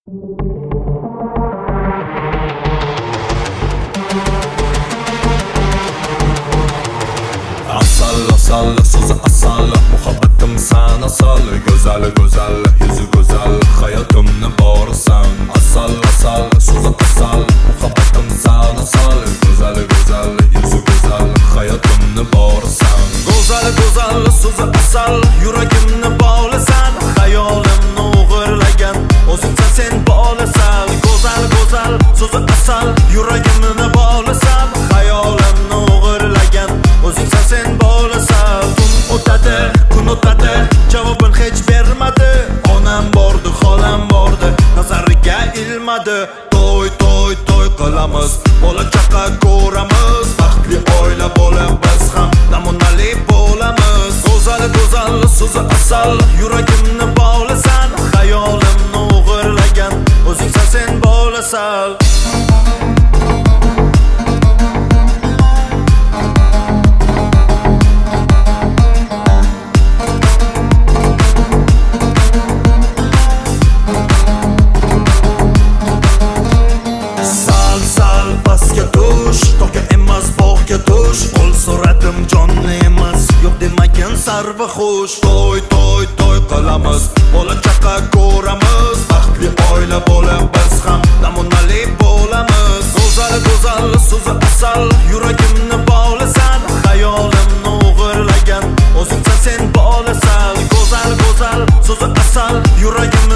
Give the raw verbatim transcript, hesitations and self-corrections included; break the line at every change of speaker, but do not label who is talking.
Asal asal so'zi asal, muhabbatim san asal, go'zal go'zal yuzi go'zal, hayotimni borisan. Asal asal so'zi asal, muhabbatim san asal, go'zal go'zal yuzi go'zal, hayotimni borisan. Go'zal go'zal so'zi asal, yuragimni bolasan, hayolimni o'g'irlagan o'zingsan sen bolasan. Go'zal go'zal so'zi asal, yuragimni bolasan, hayolimni o'g'irlagan o'zingsan sen bolasan. Tun o'tadi, kun o'tadi, javobin hech bermadi. Onam bordi, xolam bordi, nazariga ilmadi. To'y to'y to'y qilamiz, bola chaqa ko'ramiz, baxtli oila bo'lib biz ham namunali bo'lamiz. Go'zal go'zal so'zi asal, yuragimni bolasan, hayolimni o'g'irlagan o'zingsan sen bolasan. Sarva xush, to'y to'y to'y qilamiz, bola chaqa ko'ramiz, baxtli oila bo'lib biz ham namunali bo'lamiz. Go'zal go'zal so'zi asal, yuragimni bolasan, hayolimni o'g'irlagan o'zingsan sen bolasan. Go'zal go'zal so'zi asal, yuragimni